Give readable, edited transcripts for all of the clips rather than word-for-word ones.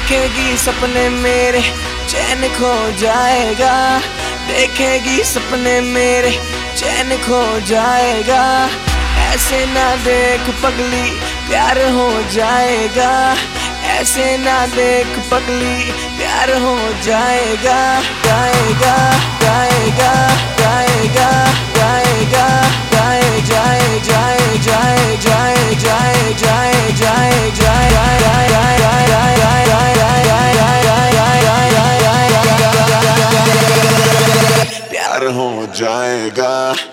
देखेगी सपने मेरे चैन खो जाएगा, देखेगी सपने मेरे चैन खो जाएगा। ऐसे ना देख पगली प्यार हो जाएगा, ऐसे ना देख पगली प्यार हो जाएगा। गाएगा गाएगा गाएगा गाएगा गाए जाए जाए जाए जाए जाए जाए जाए जाए प्यार हो जाएगा।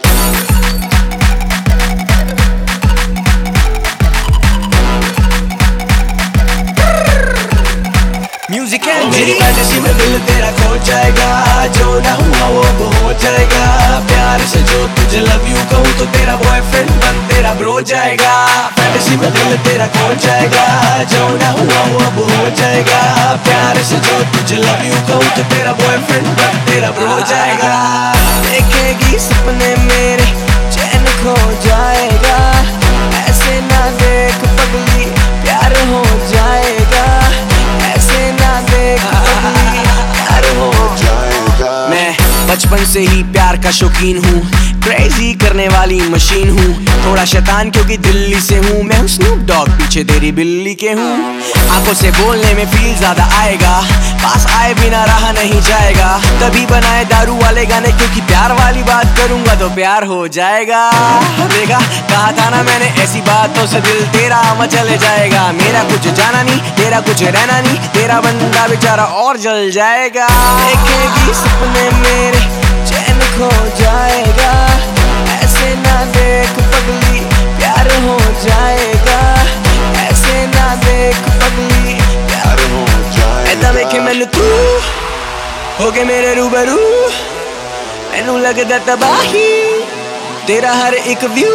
म्यूजिक है मेरी फैंटेसी में दिल तेरा खो जाएगा, जो ना हुआ वो हो जाएगा। प्यार से जो तुझे लव यू कहूँ तो तेरा बॉयफ्रेंड बन तेरा ब्रो जाएगा। फैंटेसी में दिल तेरा खो जाएगा, जो ना हुआ वो हो जाएगा। प्यार से जो तुझे लव यू कहूँ तो तेरा बॉयफ्रेंड बन तेरा ब्रो जाएगा। देखेगी सपने मेरे चैन खो जाएगा, ऐसे ना देख पगली प्यार हो जाएगा, ऐसे ना देख पगली प्यार हो जाएगा। मैं बचपन से ही प्यार का शौकीन हूँ, क्रेजी करने वाली मशीन हूँ। थोड़ा शैतान क्योंकि दिल्ली से हूँ, मैं हूँ स्नूप डॉग पीछे तेरी बिल्ली के हूँ। आंखों से बोलने में फील ज्यादा आएगा, पास आए बिना रहा नहीं जाएगा। तभी बनाए दारू वाले गाने क्योंकि प्यार वाली बात करूंगा तो प्यार हो जाएगा। देखा कहा था ना मैंने, ऐसी बातों से दिल तेरा मचल जाएगा। मेरा कुछ जाना नहीं, तेरा कुछ रहना नहीं, तेरा बंदा बेचारा और जल जाएगा। देखेगी सपने मेरे चैन खो जाएगा, ऐसे ना देख पगली प्यार हो जाएगा, ऐसे ना देख पगली प्यार हो जाएगा। ऐदा वेखे मैनू तू हो गए मेरे रूबरू, मैनू लगदा तबाही तेरा हर एक व्यू।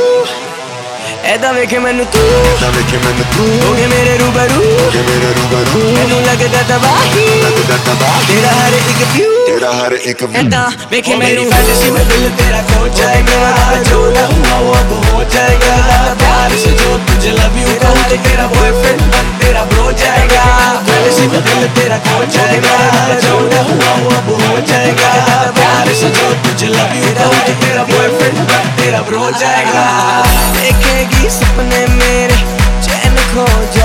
ऐदा वेखे मैनू तू हो गए मेरे रूबरू, मैनू लगदा तबाही तेरा हर एक व्यू। ऐदा वेखे मैनू फैंटेसी में दिल तेरा खो जाएगा, जो ना हुआ वो हो जाएगा। प्यार से जो तुझे लव यू कहूँ तो तेरा बॉयफ्रेंड बन तेरा ब्रो जाएगा। फैंटेसी में दिल तेरा खो जाएगा, जो ना हुआ वो हो जाएगा। प्यार से जो तुझे लव यू कहूँ तो तेरा बॉयफ्रेंड बन तेरा ब्रो जाएगा। देखेगी सपने मेरे चैन खो